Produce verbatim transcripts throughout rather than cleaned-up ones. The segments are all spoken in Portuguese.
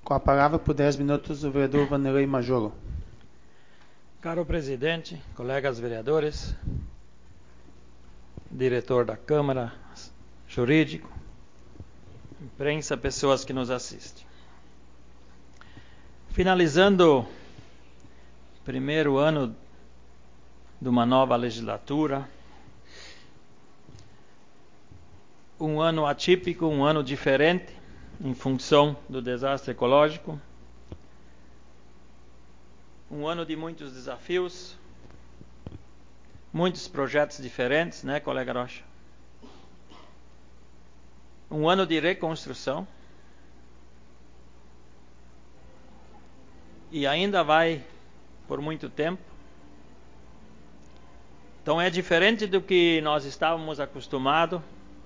Com a palavra por dez minutos o vereador Vanderlei Majoro. Caro presidente, colegas vereadores, diretor da Câmara, jurídico, imprensa, pessoas que nos assistem. Finalizando o primeiro ano de uma nova legislatura, um ano atípico, um ano diferente, em função do desastre ecológico, um ano de muitos desafios, muitos projetos diferentes, né, colega Rocha? Um ano de reconstrução, e ainda vai por muito tempo. Então é diferente do que nós estávamos acostumados,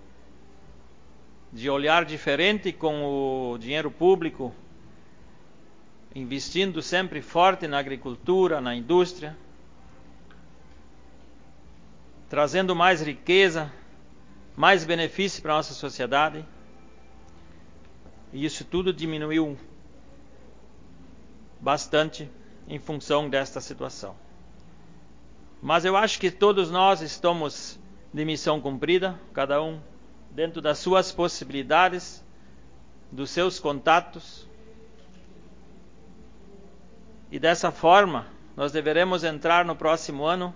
de olhar diferente com o dinheiro público, investindo sempre forte na agricultura, na indústria, trazendo mais riqueza, mais benefícios para a nossa sociedade. E isso tudo diminuiu bastante em função desta situação. Mas eu acho que todos nós estamos de missão cumprida, cada um dentro das suas possibilidades, dos seus contatos. E dessa forma, nós deveremos entrar no próximo ano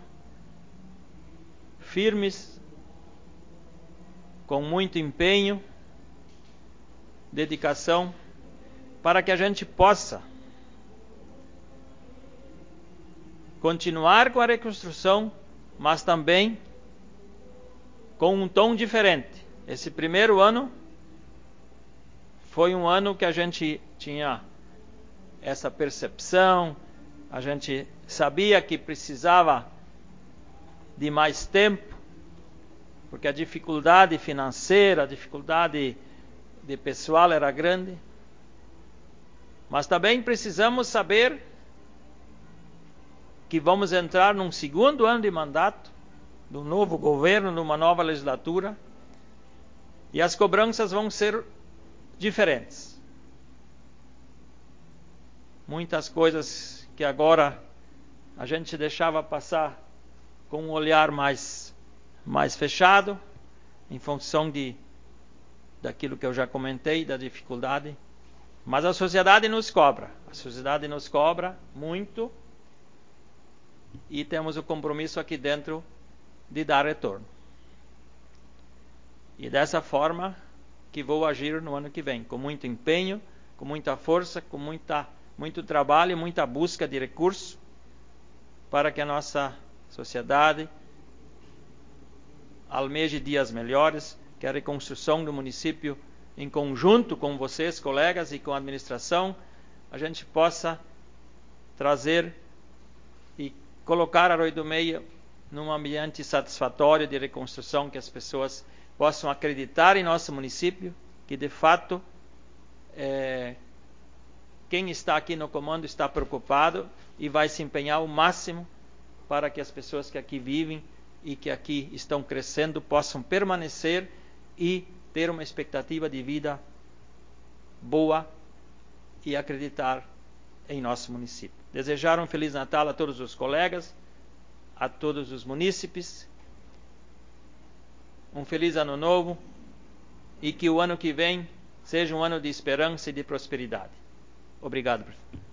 firmes, com muito empenho, dedicação, para que a gente possa continuar com a reconstrução, mas também com um tom diferente. Esse primeiro ano foi um ano que a gente tinha essa percepção, a gente sabia que precisava de mais tempo, porque a dificuldade financeira, a dificuldade de pessoal era grande. Mas também precisamos saber que vamos entrar num segundo ano de mandato, de um novo governo, numa nova legislatura, e as cobranças vão ser diferentes. Muitas coisas que agora a gente deixava passar com um olhar mais, mais fechado, em função de, daquilo que eu já comentei, da dificuldade. Mas a sociedade nos cobra, a sociedade nos cobra muito, e temos o compromisso aqui dentro de dar retorno. E dessa forma que vou agir no ano que vem, com muito empenho, com muita força, com muita, muito trabalho e muita busca de recursos, para que a nossa sociedade almeje dias melhores, que a reconstrução do município, em conjunto com vocês, colegas, e com a administração, a gente possa trazer e colocar Arroio do Meio num ambiente satisfatório de reconstrução, que as pessoas possam acreditar em nosso município, que de fato é, quem está aqui no comando está preocupado e vai se empenhar ao máximo para que as pessoas que aqui vivem e que aqui estão crescendo possam permanecer e ter uma expectativa de vida boa e acreditar em nosso município. Desejar um Feliz Natal a todos os colegas, a todos os munícipes, um feliz ano novo, e que o ano que vem seja um ano de esperança e de prosperidade. Obrigado, professor.